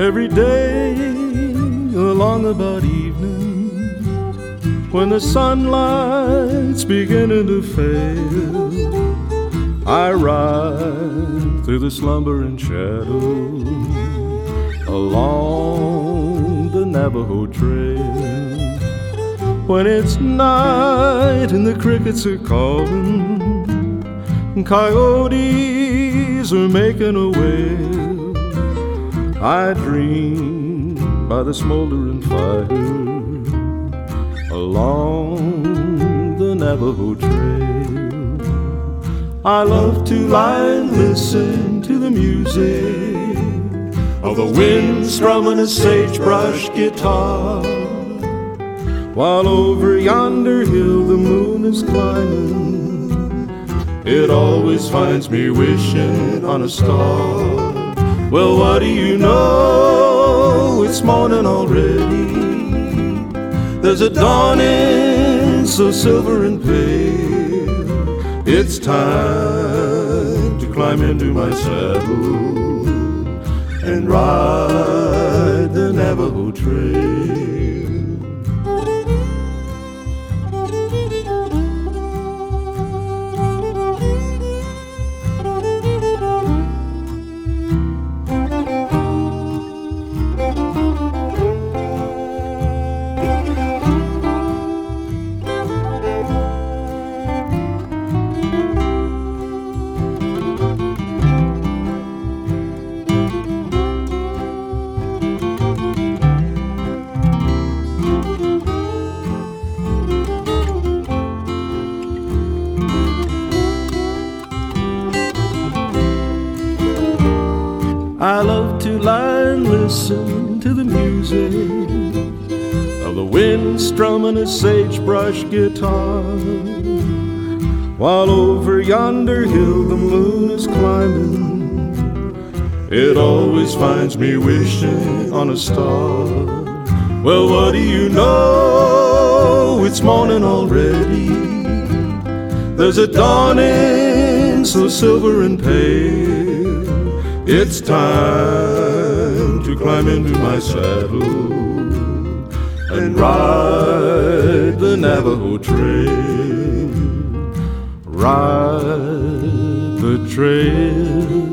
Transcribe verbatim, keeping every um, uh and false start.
every day along about evening, when the sunlight's beginning to fade, I ride through the slumbering shadow along the Navajo Trail. When it's night and the crickets are calling, and coyotes are making a wail, I dream by the smoldering fire along the Navajo Trail. I love to lie and listen to the music of the wind strumming a sagebrush guitar, while over yonder hill the moon is climbing. It always finds me wishing on a star. Well, what do you know? It's morning already. There's a dawning so silver and pale. It's time to climb into my saddle and ride the Navajo Trail. I love to lie and listen to the music of the wind strumming a sagebrush guitar, while over yonder hill the moon is climbing. It always finds me wishing on a star. Well, what do you know? It's morning already. There's a dawning so silver and pale. It's time to climb into my saddle and ride the Navajo Trail. Ride the trail.